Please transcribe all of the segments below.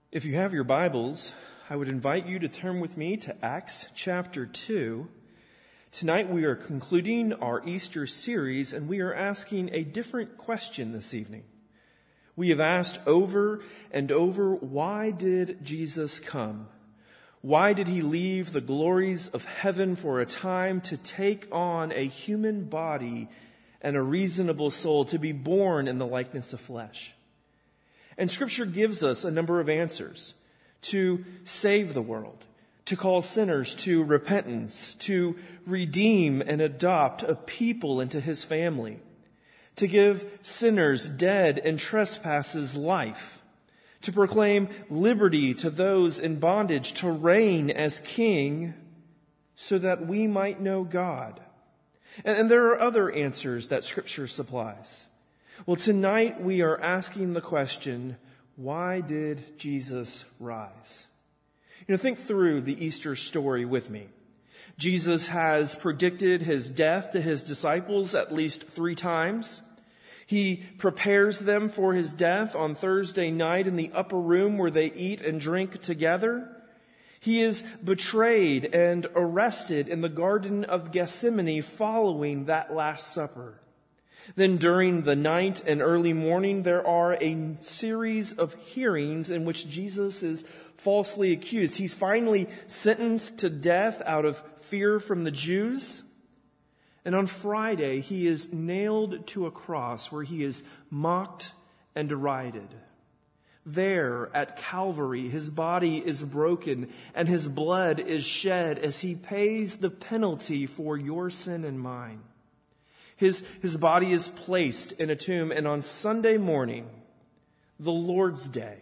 If you have your Bibles, I would invite you to turn with me to Acts chapter 2. Tonight we are concluding our Easter series, and we are asking a different question this evening. We have asked over and over, why did Jesus come? Why did he leave the glories of heaven for a time to take on a human body and a reasonable soul, to be born in the likeness of flesh? And Scripture gives us a number of answers: to save the world, to call sinners to repentance, to redeem and adopt a people into his family, to give sinners dead in trespasses life, to proclaim liberty to those in bondage, to reign as king so that we might know God. And there are other answers that Scripture supplies. Well, tonight we are asking the question, why did Jesus rise? Think through the Easter story with me. Jesus has predicted his death to his disciples at least 3 times. He prepares them for his death on Thursday night in the upper room where they eat and drink together. He is betrayed and arrested in the Garden of Gethsemane following that Last Supper. Then during the night and early morning, there are a series of hearings in which Jesus is falsely accused. He's finally sentenced to death out of fear from the Jews. And on Friday, he is nailed to a cross where he is mocked and derided. There at Calvary, his body is broken and his blood is shed as he pays the penalty for your sin and mine. His body is placed in a tomb, and on Sunday morning, the Lord's Day,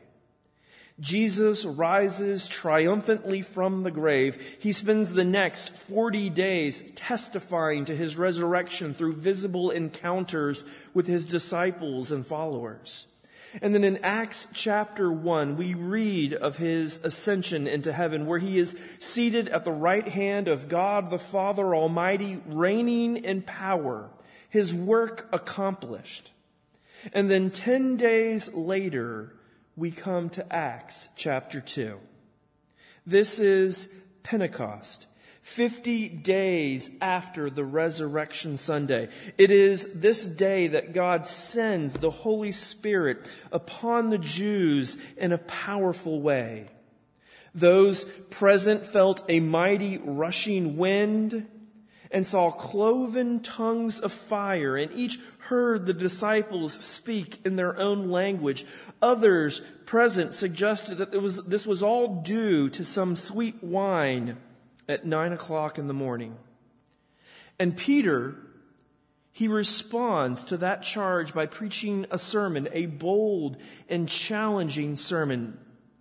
Jesus rises triumphantly from the grave. He spends the next 40 days testifying to his resurrection through visible encounters with his disciples and followers. And then in Acts chapter 1, we read of his ascension into heaven, where he is seated at the right hand of God the Father Almighty, reigning in power, his work accomplished. And then 10 days later, we come to Acts chapter 2. This is Pentecost, 50 days after the Resurrection Sunday. It is this day that God sends the Holy Spirit upon the Jews in a powerful way. Those present felt a mighty rushing wind and saw cloven tongues of fire, and each heard the disciples speak in their own language. Others present suggested that this was all due to some sweet wine at 9:00 in the morning. And Peter, he responds to that charge by preaching a sermon, a bold and challenging sermon.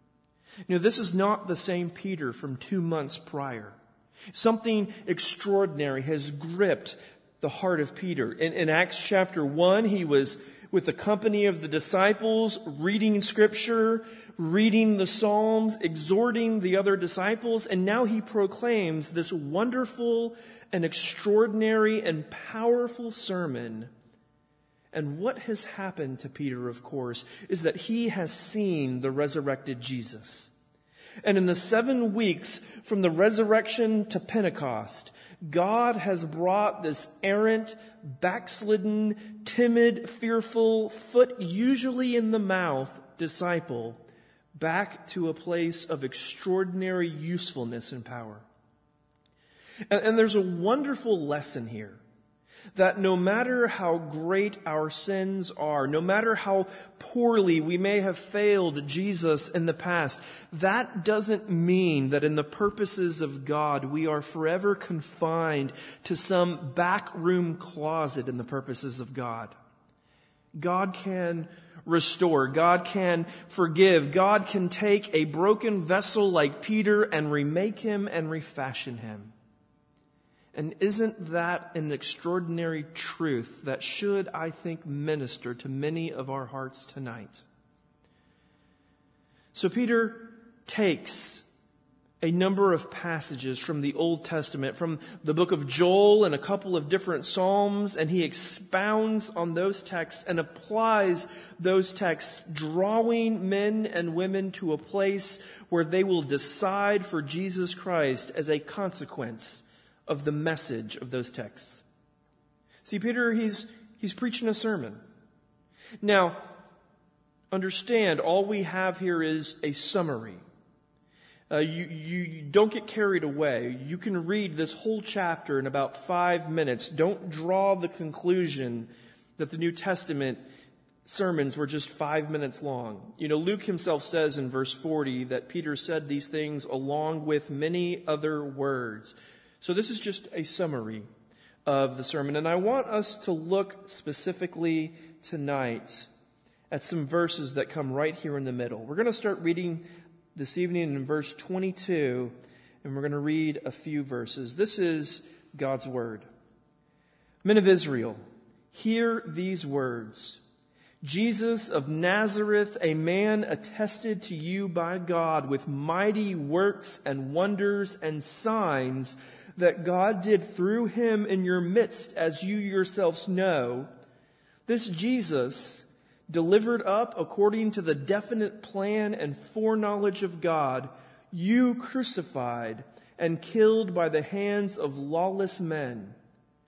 This is not the same Peter from 2 months prior. Something extraordinary has gripped the heart of Peter. In Acts chapter 1, he was with the company of the disciples, reading Scripture, reading the Psalms, exhorting the other disciples, and now he proclaims this wonderful and extraordinary and powerful sermon. And what has happened to Peter, of course, is that he has seen the resurrected Jesus. And in the 7 weeks from the resurrection to Pentecost, God has brought this errant, backslidden, timid, fearful, foot usually in the mouth disciple back to a place of extraordinary usefulness and power. And there's a wonderful lesson here, that no matter how great our sins are, no matter how poorly we may have failed Jesus in the past, that doesn't mean that in the purposes of God we are forever confined to some backroom closet in the purposes of God. God can restore. God can forgive. God can take a broken vessel like Peter and remake him and refashion him. And isn't that an extraordinary truth that should, I think, minister to many of our hearts tonight? So Peter takes a number of passages from the Old Testament, from the book of Joel and a couple of different Psalms, and he expounds on those texts and applies those texts, drawing men and women to a place where they will decide for Jesus Christ as a consequence of the message of those texts. See, Peter, he's preaching a sermon. Now, understand, all we have here is a summary. You don't get carried away. You can read this whole chapter in about 5 minutes. Don't draw the conclusion that the New Testament sermons were just 5 minutes long. Luke himself says in verse 40 that Peter said these things along with many other words. So this is just a summary of the sermon. And I want us to look specifically tonight at some verses that come right here in the middle. We're going to start reading this evening in verse 22, and we're going to read a few verses. This is God's word. Men of Israel, hear these words. Jesus of Nazareth, a man attested to you by God with mighty works and wonders and signs that God did through him in your midst, as you yourselves know. This Jesus, delivered up according to the definite plan and foreknowledge of God, you crucified and killed by the hands of lawless men.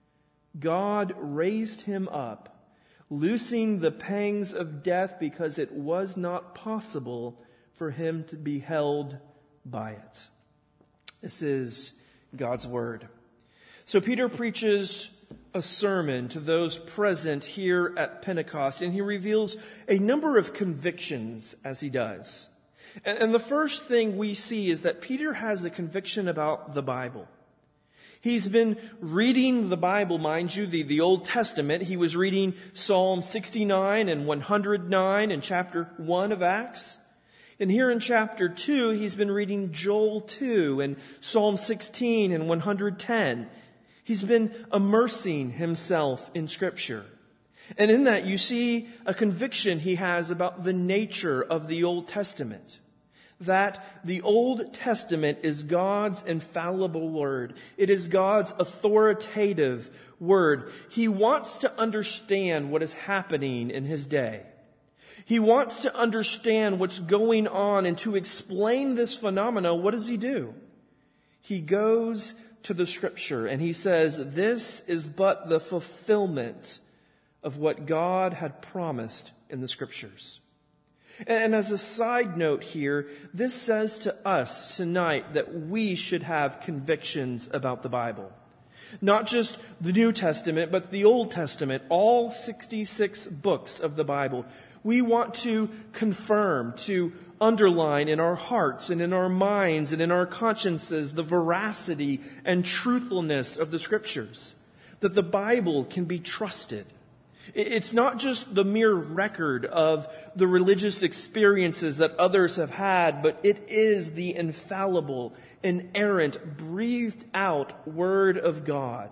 God raised him up, loosing the pangs of death, because it was not possible for him to be held by it. This is God's word. So Peter preaches a sermon to those present here at Pentecost, and he reveals a number of convictions as he does. And the first thing we see is that Peter has a conviction about the Bible. He's been reading the Bible, mind you, the Old Testament. He was reading Psalm 69 and 109 in chapter 1 of Acts. And here in chapter 2, he's been reading Joel 2 and Psalm 16 and 110. He's been immersing himself in Scripture. And in that, you see a conviction he has about the nature of the Old Testament. That the Old Testament is God's infallible word. It is God's authoritative word. He wants to understand what is happening in his day. He wants to understand what's going on, and to explain this phenomena, what does he do? He goes to the Scripture and he says, this is but the fulfillment of what God had promised in the Scriptures. And as a side note here, this says to us tonight that we should have convictions about the Bible. Not just the New Testament, but the Old Testament, all 66 books of the Bible. We want to confirm, to underline in our hearts and in our minds and in our consciences the veracity and truthfulness of the Scriptures. That the Bible can be trusted. It's not just the mere record of the religious experiences that others have had, but it is the infallible, inerrant, breathed out Word of God.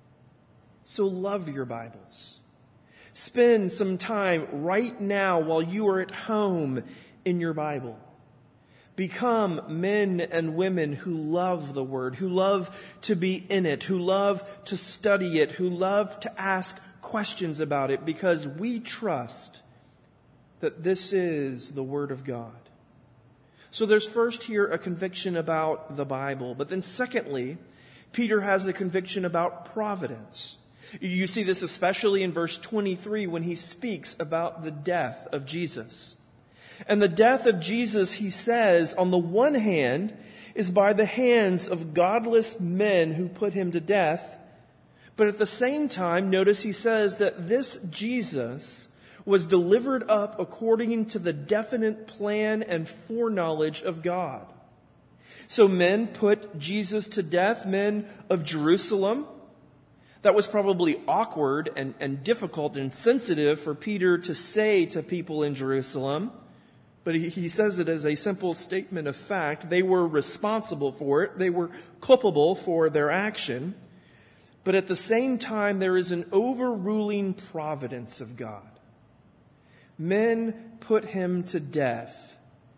So love your Bibles. Spend some time right now while you are at home in your Bible. Become men and women who love the Word, who love to be in it, who love to study it, who love to ask questions about it, because we trust that this is the Word of God. So there's first here a conviction about the Bible, but then secondly, Peter has a conviction about providence. You see this especially in verse 23 when he speaks about the death of Jesus. And the death of Jesus, he says, on the one hand, is by the hands of godless men who put him to death. But at the same time, notice he says that this Jesus was delivered up according to the definite plan and foreknowledge of God. So men put Jesus to death, men of Jerusalem. That was probably awkward and difficult and sensitive for Peter to say to people in Jerusalem. But he says it as a simple statement of fact. They were responsible for it. They were culpable for their action. But at the same time, there is an overruling providence of God. Men put him to death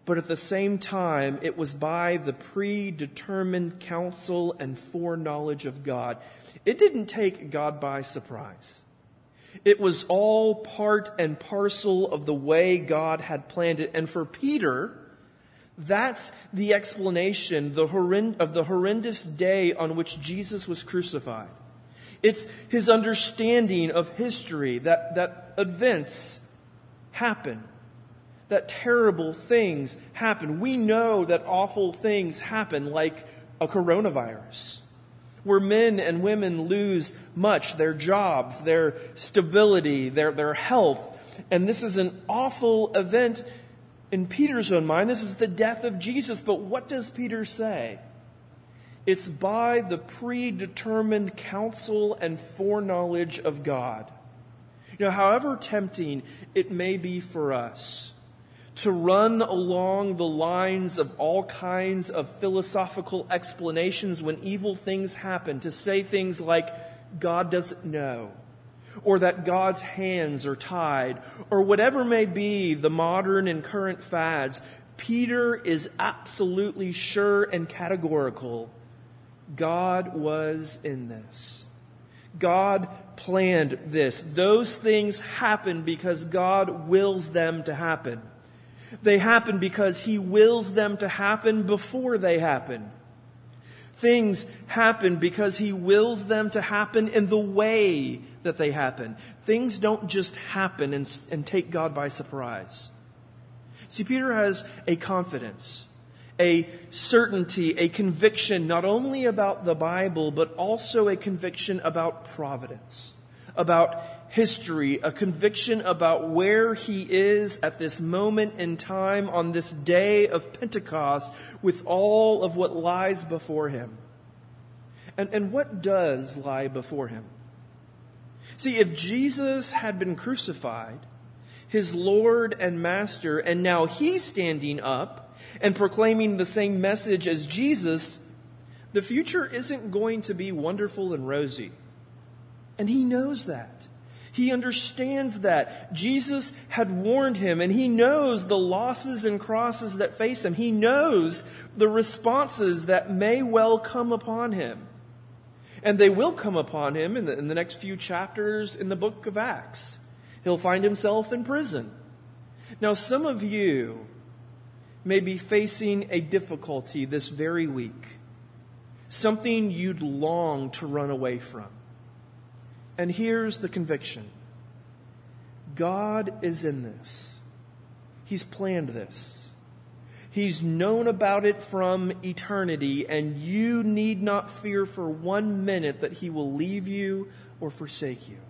but at the same time, it was by the predetermined counsel and foreknowledge of God. It didn't take God by surprise. It was all part and parcel of the way God had planned it. And for Peter, that's the explanation of the horrendous day on which Jesus was crucified. It's his understanding of history, that events happen, that terrible things happen. We know that awful things happen, like a coronavirus, where men and women lose much, their jobs, their stability, their health. And this is an awful event in Peter's own mind. This is the death of Jesus. But what does Peter say? It's by the predetermined counsel and foreknowledge of God. You know, however tempting it may be for us to run along the lines of all kinds of philosophical explanations when evil things happen, to say things like, God doesn't know, or that God's hands are tied, or whatever may be the modern and current fads, Peter is absolutely sure and categorical. God was in this. God planned this. Those things happen because God wills them to happen. They happen because He wills them to happen before they happen. Things happen because He wills them to happen in the way that they happen. Things don't just happen and take God by surprise. See, Peter has a confidence, a certainty, a conviction, not only about the Bible, but also a conviction about providence, about history, a conviction about where He is at this moment in time on this day of Pentecost with all of what lies before Him. And what does lie before Him? See, if Jesus had been crucified, His Lord and Master, and now He's standing up and proclaiming the same message as Jesus, the future isn't going to be wonderful and rosy. And He knows that. He understands that. Jesus had warned him, and He knows the losses and crosses that face him. He knows the responses that may well come upon him. And they will come upon him in the next few chapters in the book of Acts. He'll find himself in prison. Now, some of you may be facing a difficulty this very week, something you'd long to run away from. And here's the conviction. God is in this. He's planned this. He's known about it from eternity, and you need not fear for 1 minute that He will leave you or forsake you.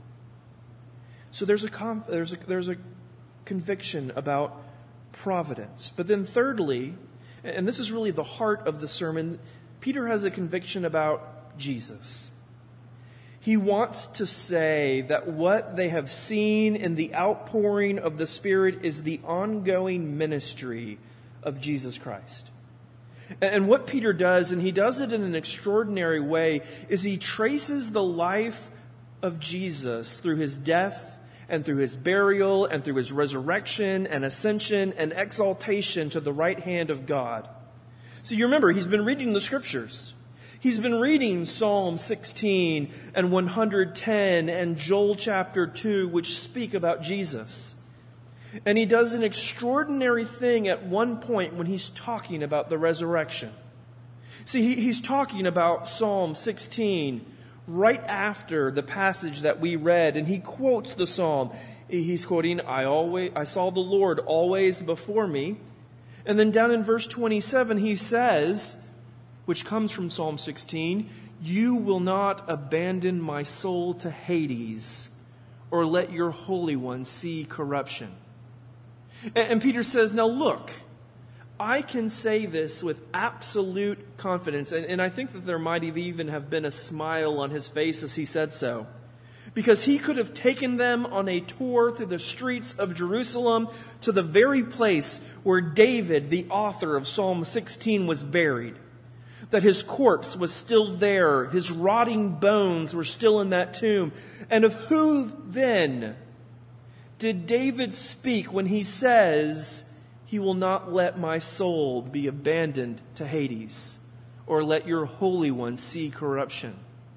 So there's a conviction about providence. But then thirdly, and this is really the heart of the sermon, Peter has a conviction about Jesus. He wants to say that what they have seen in the outpouring of the Spirit is the ongoing ministry of Jesus Christ. And what Peter does, and he does it in an extraordinary way, is he traces the life of Jesus through His death and through His burial and through His resurrection and ascension and exaltation to the right hand of God. So you remember, he's been reading the Scriptures. He's been reading Psalm 16 and 110 and Joel chapter 2, which speak about Jesus. And he does an extraordinary thing at one point when he's talking about the resurrection. See, he's talking about Psalm 16 right after the passage that we read, and he quotes the psalm. He's quoting, I saw the Lord always before me. And then down in verse 27, he says, which comes from Psalm 16, you will not abandon my soul to Hades, or let your Holy One see corruption. And Peter says, now look, I can say this with absolute confidence. And I think that there might even have been a smile on his face as he said so. Because he could have taken them on a tour through the streets of Jerusalem to the very place where David, the author of Psalm 16, was buried. That his corpse was still there. His rotting bones were still in that tomb. And of who then did David speak when he says He will not let my soul be abandoned to Hades, or let your Holy One see corruption.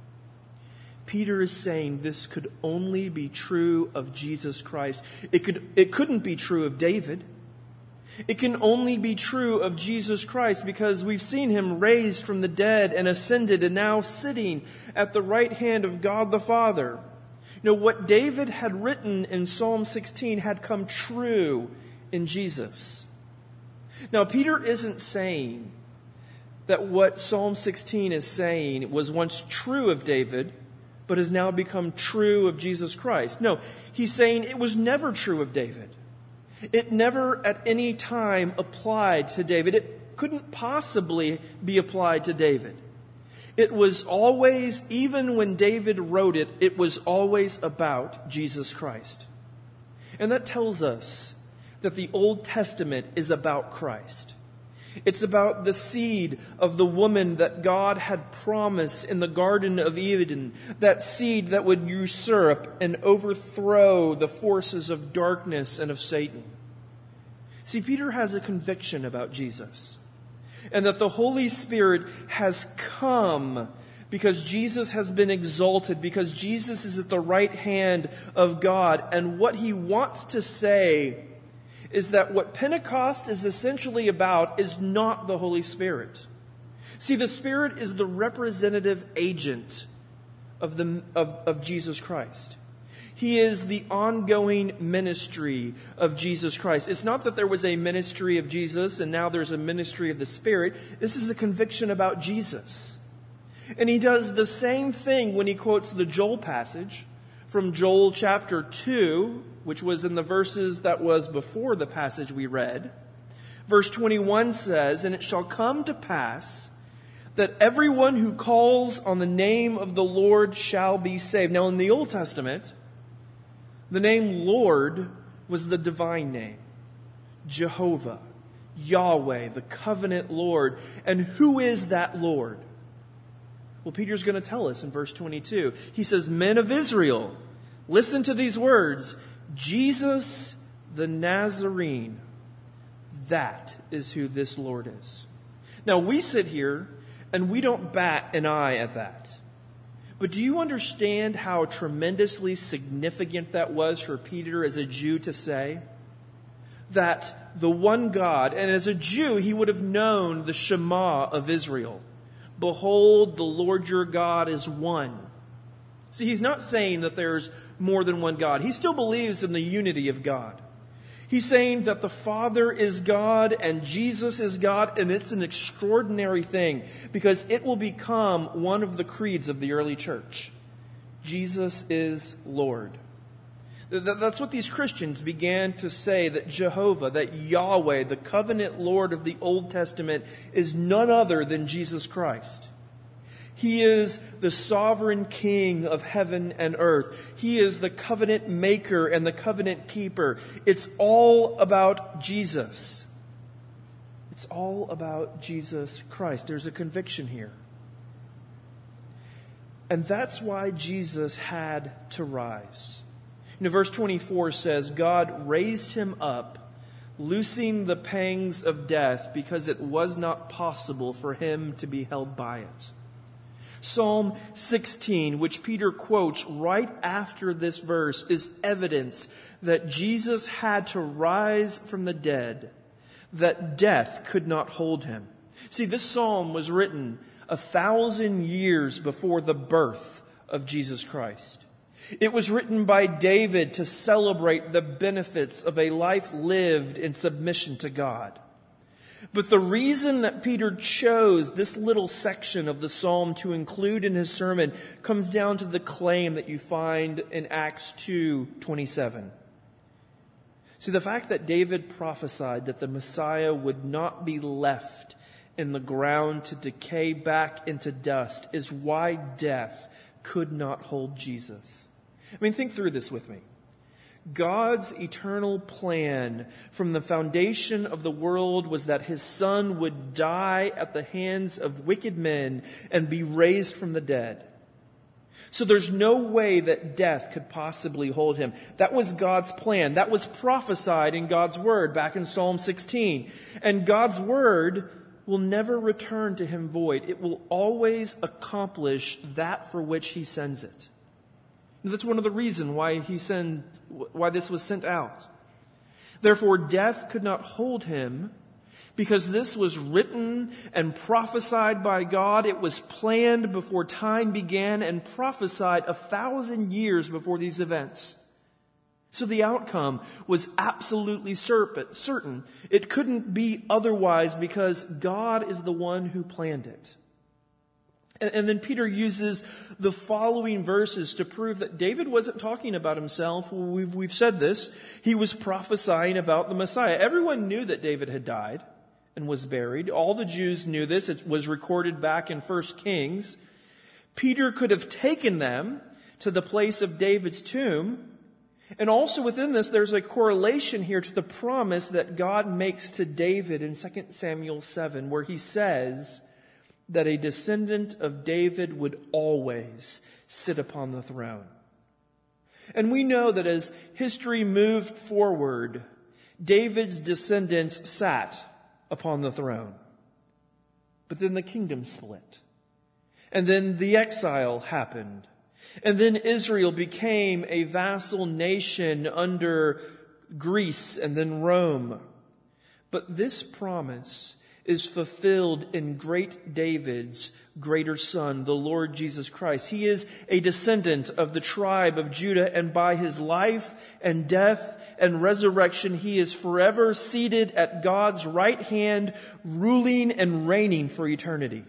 Peter is saying this could only be true of Jesus Christ. It couldn't be true of David. It can only be true of Jesus Christ because we've seen him raised from the dead and ascended and now sitting at the right hand of God the Father. You know, what David had written in Psalm 16 had come true in Jesus. Now, Peter isn't saying that what Psalm 16 is saying was once true of David, but has now become true of Jesus Christ. No, he's saying it was never true of David. It never at any time applied to David. It couldn't possibly be applied to David. It was always, even when David wrote it, it was always about Jesus Christ. And that tells us that the Old Testament is about Christ. It's about the seed of the woman that God had promised in the Garden of Eden, that seed that would usurp and overthrow the forces of darkness and of Satan. See, Peter has a conviction about Jesus, and that the Holy Spirit has come because Jesus has been exalted, because Jesus is at the right hand of God. And what he wants to say is that what Pentecost is essentially about is not the Holy Spirit. See, the Spirit is the representative agent of Jesus Christ. He is the ongoing ministry of Jesus Christ. It's not that there was a ministry of Jesus and now there's a ministry of the Spirit. This is a conviction about Jesus. And he does the same thing when he quotes the Joel passage from Joel chapter 2, which was in the verses that was before the passage we read. Verse 21 says, "And it shall come to pass that everyone who calls on the name of the Lord shall be saved." Now, in the Old Testament, the name Lord was the divine name. Jehovah, Yahweh, the covenant Lord. And who is that Lord? Well, Peter's going to tell us in verse 22. He says, "Men of Israel, listen to these words. Jesus the Nazarene, that is who this Lord is." Now, we sit here and we don't bat an eye at that. But do you understand how tremendously significant that was for Peter as a Jew to say? That the one God, and as a Jew, he would have known the Shema of Israel. "Behold, the Lord your God is one." See, he's not saying that there's more than one God. He still believes in the unity of God. He's saying that the Father is God and Jesus is God, and it's an extraordinary thing because it will become one of the creeds of the early church. Jesus is Lord. That's what these Christians began to say, that Jehovah, that Yahweh, the covenant Lord of the Old Testament, is none other than Jesus Christ. He is the sovereign King of heaven and earth. He is the covenant maker and the covenant keeper. It's all about Jesus. It's all about Jesus Christ. There's a conviction here. And that's why Jesus had to rise. You know, verse 24 says, God raised him up, loosing the pangs of death because it was not possible for him to be held by it. Psalm 16, which Peter quotes right after this verse, is evidence that Jesus had to rise from the dead, that death could not hold him. See, this psalm was written 1,000 years before the birth of Jesus Christ. It was written by David to celebrate the benefits of a life lived in submission to God. But the reason that Peter chose this little section of the psalm to include in his sermon comes down to the claim that you find in Acts 2:27. See, the fact that David prophesied that the Messiah would not be left in the ground to decay back into dust is why death could not hold Jesus. I mean, think through this with me. God's eternal plan from the foundation of the world was that his Son would die at the hands of wicked men and be raised from the dead. So there's no way that death could possibly hold him. That was God's plan. That was prophesied in God's word back in Psalm 16. And God's word will never return to him void. It will always accomplish that for which he sends it. That's one of the reasons why this was sent out. Therefore, death could not hold him, because this was written and prophesied by God. It was planned before time began and prophesied 1,000 years before these events. So the outcome was absolutely certain. It couldn't be otherwise, because God is the one who planned it. And then Peter uses the following verses to prove that David wasn't talking about himself. We've said this. He was prophesying about the Messiah. Everyone knew that David had died and was buried. All the Jews knew this. It was recorded back in 1 Kings. Peter could have taken them to the place of David's tomb. And also within this, there's a correlation here to the promise that God makes to David in 2 Samuel 7, where he says that a descendant of David would always sit upon the throne. And we know that as history moved forward, David's descendants sat upon the throne. But then the kingdom split. And then the exile happened. And then Israel became a vassal nation under Greece and then Rome. But this promise is fulfilled in great David's greater son, the Lord Jesus Christ. He is a descendant of the tribe of Judah, and by his life and death and resurrection, he is forever seated at God's right hand, ruling and reigning for eternity.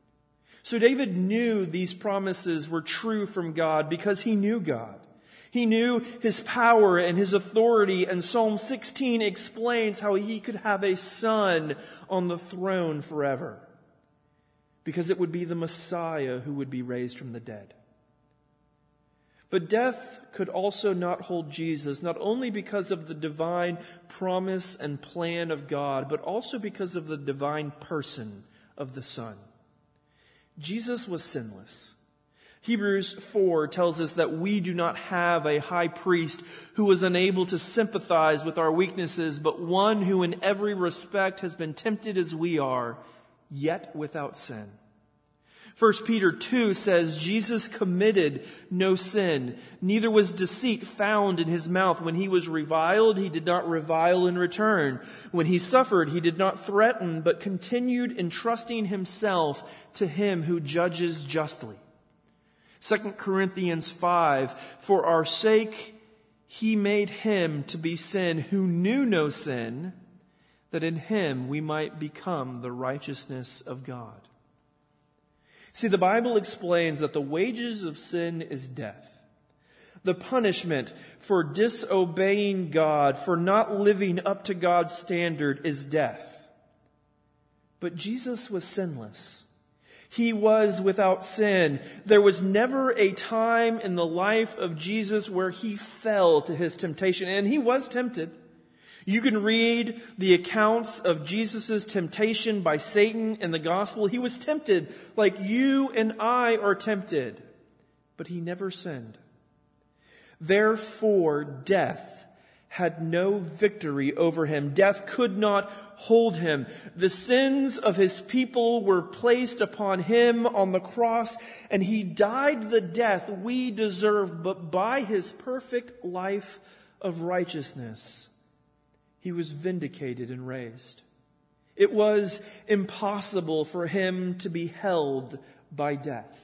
So David knew these promises were true from God because he knew God. He knew his power and his authority, and Psalm 16 explains how he could have a son on the throne forever, because it would be the Messiah who would be raised from the dead. But death could also not hold Jesus, not only because of the divine promise and plan of God, but also because of the divine person of the Son. Jesus was sinless. Hebrews 4 tells us that we do not have a high priest who was unable to sympathize with our weaknesses, but one who in every respect has been tempted as we are, yet without sin. 1 Peter 2 says, Jesus committed no sin, neither was deceit found in his mouth. When he was reviled, he did not revile in return. When he suffered, he did not threaten, but continued entrusting himself to him who judges justly. 2 Corinthians 5, for our sake he made him to be sin who knew no sin, that in him we might become the righteousness of God. See, the Bible explains that the wages of sin is death. The punishment for disobeying God, for not living up to God's standard, is death. But Jesus was sinless. He was without sin. There was never a time in the life of Jesus where he fell to his temptation, and he was tempted. You can read the accounts of Jesus' temptation by Satan in the gospel. He was tempted like you and I are tempted, but he never sinned. Therefore, death had no victory over him. Death could not hold him. The sins of his people were placed upon him on the cross, and he died the death we deserve, but by his perfect life of righteousness, he was vindicated and raised. It was impossible for him to be held by death.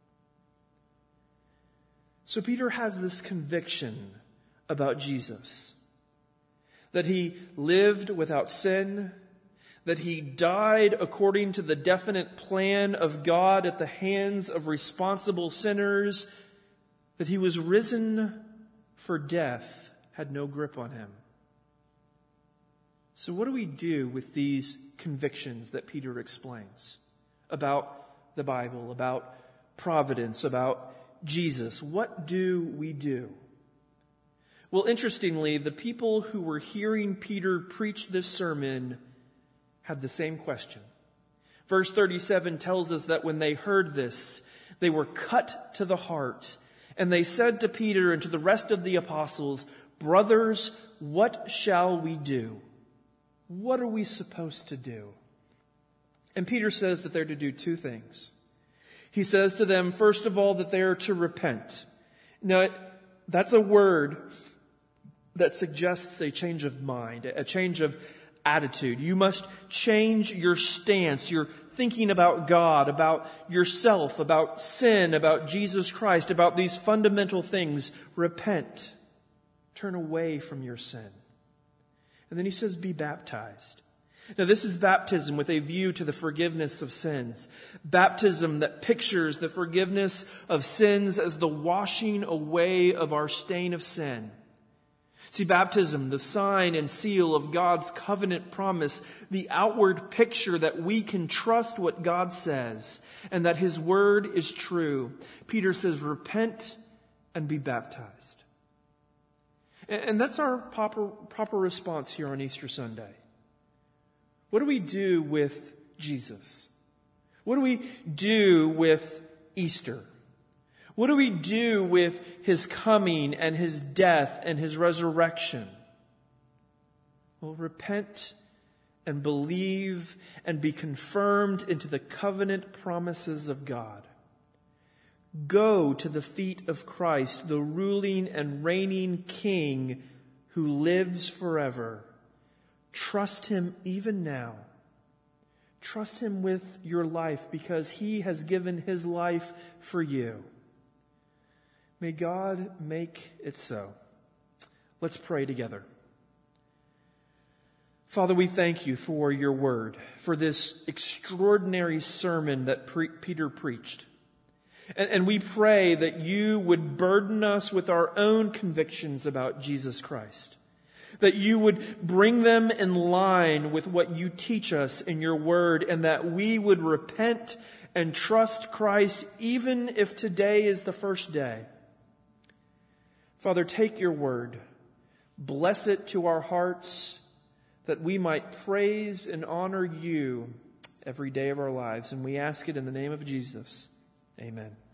So Peter has this conviction about Jesus, that he lived without sin, that he died according to the definite plan of God at the hands of responsible sinners, that he was risen for death had no grip on him. So what do we do with these convictions that Peter explains about the Bible, about providence, about Jesus? What do we do? Well, interestingly, the people who were hearing Peter preach this sermon had the same question. Verse 37 tells us that when they heard this, They were cut to the heart, and they said to Peter and to the rest of the apostles, "Brothers, what shall we do?" What are we supposed to do? And Peter says that they're to do two things. He says to them, first of all, that they are to repent. Now, that's a word that suggests a change of mind, a change of attitude. You must change your stance, your thinking about God, about yourself, about sin, about Jesus Christ, about these fundamental things. Repent. Turn away from your sin. And then he says, be baptized. Now, this is baptism with a view to the forgiveness of sins. Baptism that pictures the forgiveness of sins as the washing away of our stain of sin. See, baptism, the sign and seal of God's covenant promise, the outward picture that we can trust what God says and that His word is true. Peter says, repent and be baptized. And that's our proper response here on Easter Sunday. What do we do with Jesus? What do we do with Easter? What do we do with His coming and His death and His resurrection? Well, repent and believe and be confirmed into the covenant promises of God. Go to the feet of Christ, the ruling and reigning King who lives forever. Trust Him even now. Trust Him with your life because He has given His life for you. May God make it so. Let's pray together. Father, we thank You for Your word, for this extraordinary sermon that Peter preached. And we pray that You would burden us with our own convictions about Jesus Christ. That You would bring them in line with what You teach us in Your word, and that we would repent and trust Christ even if today is the first day. Father, take Your word, bless it to our hearts, that we might praise and honor You every day of our lives. And we ask it in the name of Jesus. Amen.